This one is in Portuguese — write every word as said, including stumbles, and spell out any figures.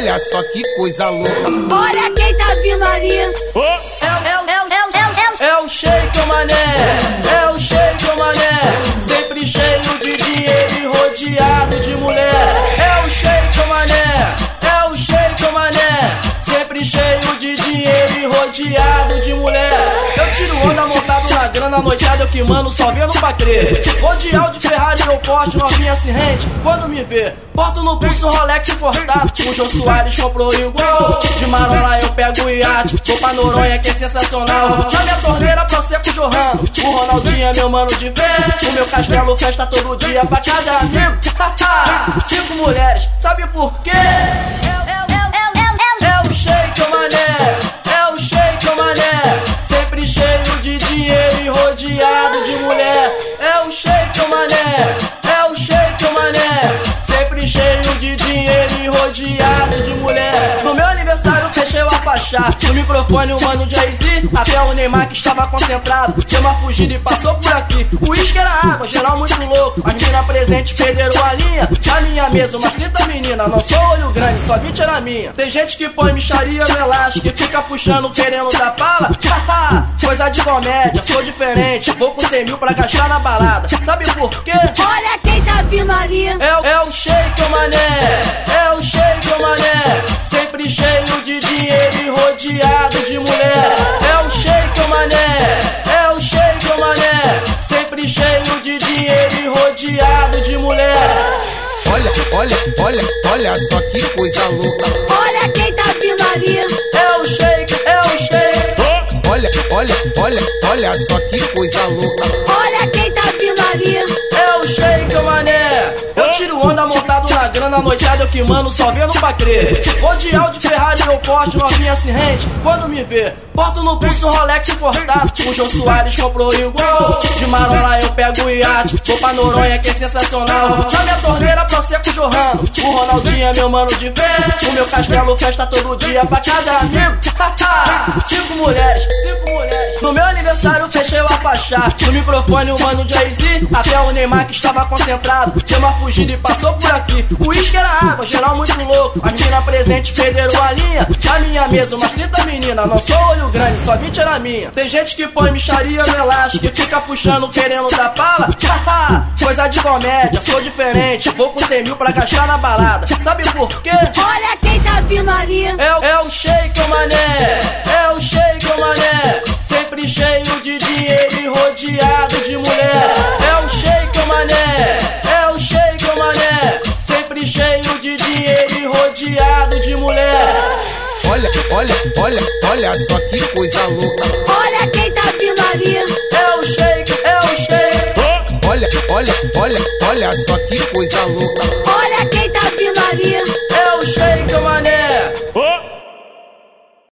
olha só que coisa louca. Olha quem tá vindo ali. Oh. É, é, é, é, é, é o Sheik, mané. É o Sheik, mané. Sempre cheio de dinheiro e rodeado de mulher. É o Sheik, mané. É o Sheik, mané. Sempre cheio de dinheiro e rodeado de mulher. Eu tiro onda montado na grana, noitada eu que mano, só vendo pra crer. Rodeado de Ferrari ou Porsche, novinha se rende quando me vê. Porto no pulso, Rolex importado. O Jô Soares comprou igual. De Marola eu pego o iate. Vou pra Noronha que é sensacional. Na minha torneira Prosecco jorrando. O Ronaldinho é meu mano de ver. O meu castelo festa todo dia pra cada amigo. Cinco mulheres, sabe por quê? É o Sheik, mané. É o Sheik, mané. Sempre cheio de dinheiro e rodeado de mulher. É o Sheik, mané. É o Sheik, mané. Sempre cheio de dinheiro e rodeado de mulher. No meu aniversário fechei o Apachá. No microfone o mano Jay-Z. Até o Neymar que estava concentrado deu uma fugida e passou por aqui. O uísque era água, geral muito louco. As meninas presentes perderam a linha. Na minha mesa umas trinta meninas. Não sou olho grande, só vinte era minha. Tem gente que põe micharia no elástico e fica puxando querendo dar bala. Coisa de comédia, sou diferente. Vou com cem mil pra gastar na balada. Sabe por quê? Olha quem tá vindo ali. É, é o Sheik, mané. É o Sheik, mané. Sempre cheio de dinheiro e rodeado de mulher. É o Sheik, mané. É o Sheik, mané. Sempre cheio de dinheiro e rodeado de mulher. Olha, olha, olha, olha só que coisa louca. Olha quem tá vindo ali. É o Sheik, é o Sheik. Oh. Olha, olha, olha, olha só que coisa louca. Olha quem tá vindo ali. É o Sheik, mané. Eu tiro onda montado na grana, noitada eu que mano, só vendo pra crer. Rodeado de Ferrari ou Porsche, novinha se rende quando me vê. Porto no pulso, Rolex importado. O Jô Soares comprou igual. De Marola eu pego o iate. Vou pra Noronha que é sensacional. Na minha torneira Prosecco jorrando. O Ronaldinho é meu mano de ver. O meu castelo festa todo dia pra cada amigo. Cinco mulheres, cinco mulheres. No meu aniversário fechei o Apachá. No microfone o mano Jay-Z. Até o Neymar que estava concentrado deu uma fugida e passou por aqui. O uísque era água, geral muito louco. As meninas presentes perderam a linha. Na minha mesa umas trinta meninas. Não sou olho grande, só vinte era minha. Tem gente que põe micharia no elástico e fica puxando querendo dar bala. Coisa de comédia, sou diferente. Vou com cem mil pra gastar na balada. Sabe por quê? Olha quem tá vindo ali. É, é o Sheik, mané. É o Sheik, mané. Sempre cheio de dinheiro e rodeado de mulher. É o Sheik, mané. É o Sheik, mané. Sempre cheio de dinheiro e rodeado de mulher. Olha, olha, olha, olha só que coisa louca. Olha quem tá vindo ali. É o Sheik, é o Sheik. Oh. Olha, olha, olha, olha só que coisa louca. Olha quem tá vindo ali.